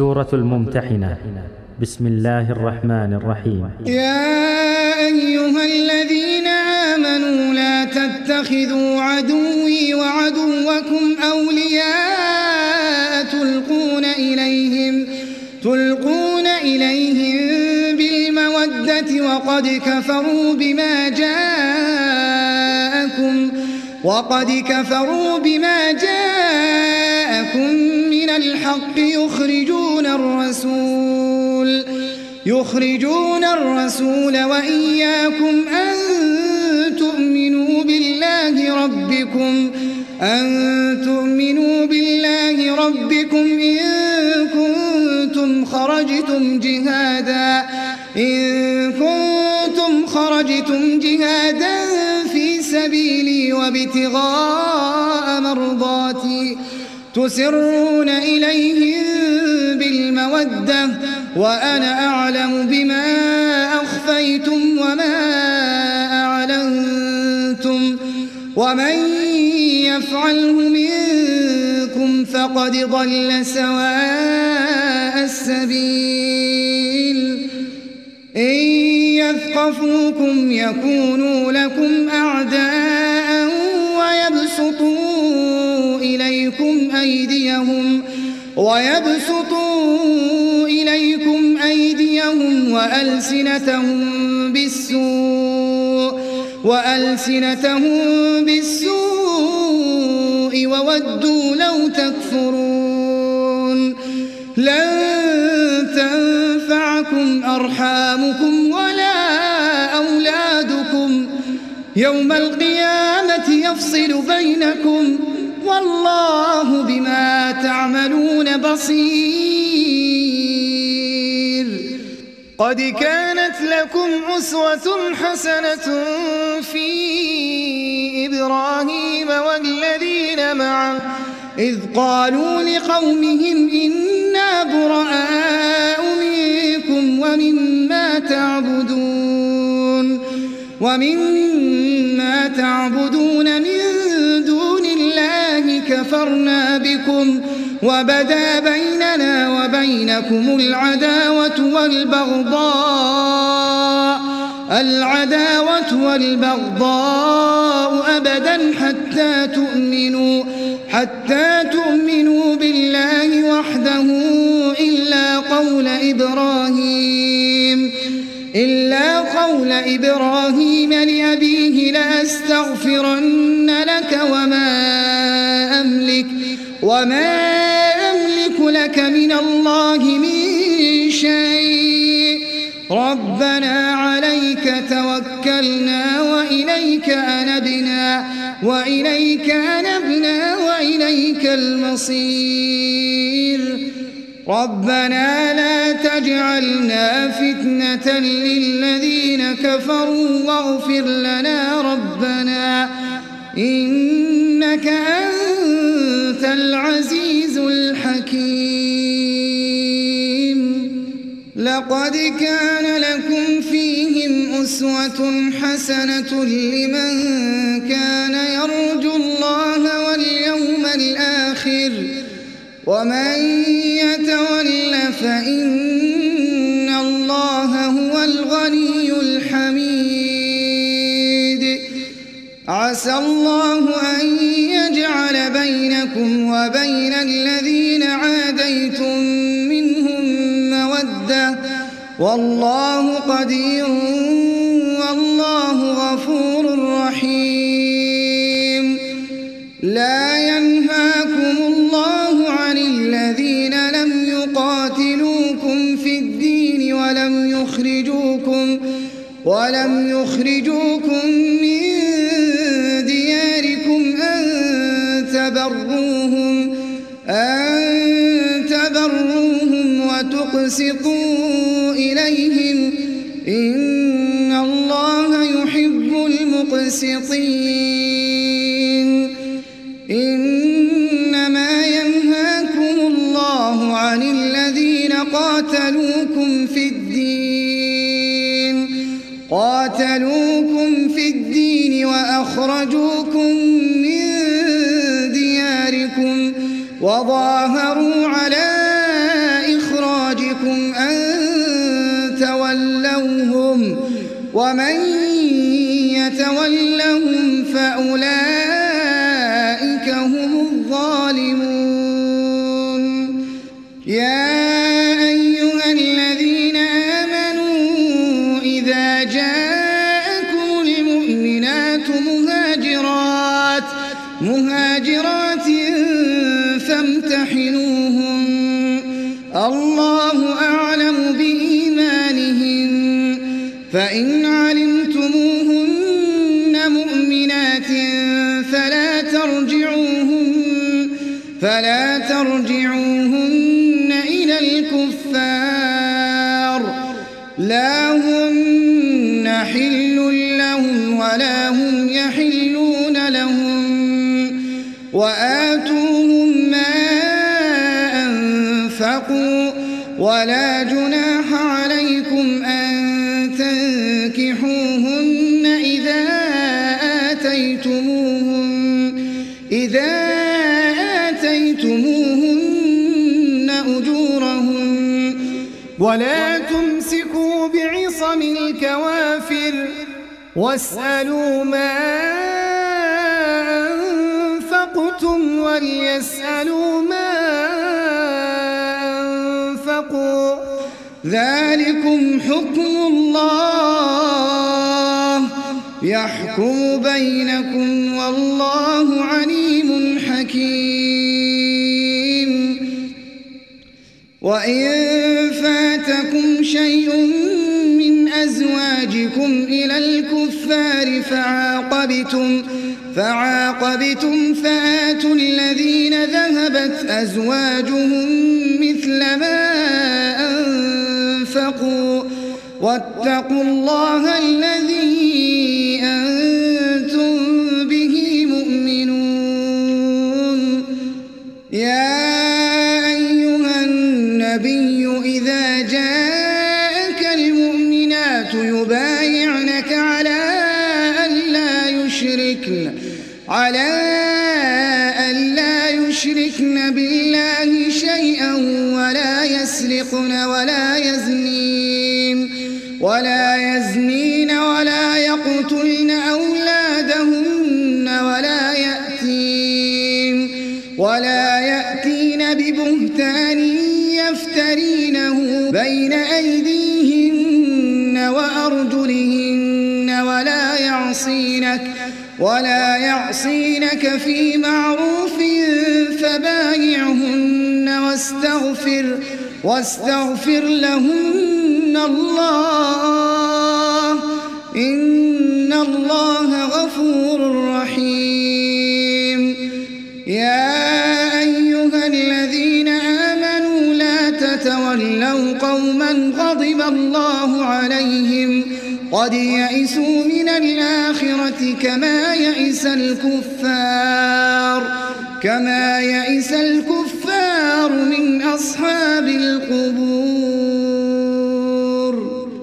سورة الممتحنة. بسم الله الرحمن الرحيم. يا أيها الذين آمنوا لا تتخذوا عدوي وعدوكم أولياء تلقون إليهم بالمودة وقد كفروا بما جاءكم من الحق يخرجون الرسول وإياكم أن تؤمنوا بالله ربكم إن كنتم خرجتم جهادا في سبيلي وابتغاء مرضاتي تسرون إليهم بالمودة وأنا أعلم بما أخفيتم وما أعلنتم ومن يفعله منكم فقد ضل سواء السبيل. إن يثقفوكم يكونوا لكم أعداء ويبسطوا إليكم أيديهم وألسنتهم بالسوء وودوا لو تكفرون. لن تنفعكم أرحامكم ولا أولادكم يوم القيامة يفصل بينكم والله بما تعملون بصير. قد كانت لكم أسوة حسنة في إبراهيم والذين معه إذ قالوا لقومهم إنا براء منكم ومما تعبدون من دون الله كفرنا بكم وبدا بيننا وبينكم العداوة والبغضاء أبدا حتى تؤمنوا بالله وحده إلا قول إبراهيم لأبيه لأستغفرن لك وما أملك لك من الله من شيء ربنا عليك توكلنا وإليك أنبنا وإليك المصير. ربنا لا تجعلنا فتنة للذين كفروا واغفر لنا ربنا إنك أنت العزيز الحكيم. لقد كان لكم فيهم أسوة حسنة لمن كان يرجو الله واليوم الآخر ومن يتول فإن الله هو الغني الحميد. عسى الله أن يجعل بينكم وبين الذين عاديتم منهم مودة والله قدير والله غفور رحيم. لا ينهاكم الله عن الذين لم يقاتلوكم في الدين ولم يخرجوكم من دياركم أن تبروهم وتقسطوا إليهم إن الله يحب المقسطين. إنما ينهاكم الله عن الذين قاتلوكم في الدين وأخرجوكم من دياركم وظاهروا على ومن يتولهم فأولئك هم الظالمون. يا أيها الذين آمنوا إذا جاءكم المؤمنات مهاجرات فامتحنوهن الله أعلم بإيمانهن فإن علمتموهن مؤمنات فلا ترجعوهن إلى الكفار لا هن حل لهم ولا هم يحلون لهم وآتوهم ما أنفقوا ولا جناح عليكم أن تنكحوهن إذا آتيتموهن أجورهن ولا تمسكوا بعصم الكوافر واسألوا ما أنفقتم وليسألوا ما أنفقوا ذلكم حكم الله يحكم بينكم والله عليم حكيم. وإن فاتكم شيء من أزواجكم إلى الكفار فعاقبتم فآتوا الذين ذهبت أزواجهم مثل ما أنفقوا واتقوا الله الذي أنتم به مؤمنون. يا أيها النبي إذا جاءك المؤمنات يبايعنك على ألا يشركن بالله شيئا ولا يسرقن ولا يزنين ولا يقتلن أولادهن ولا يأتين ببهتان يفترينه بين أيديهن وأرجلهن ولا يعصينك في معروف فبايعهن واستغفر لهن الله إن الله غفور رحيم. يا أيها الذين آمنوا لا تتولوا قوما غضب الله عليهم قد يئسوا من الآخرة كما يئس الكفار من أصحاب القبور.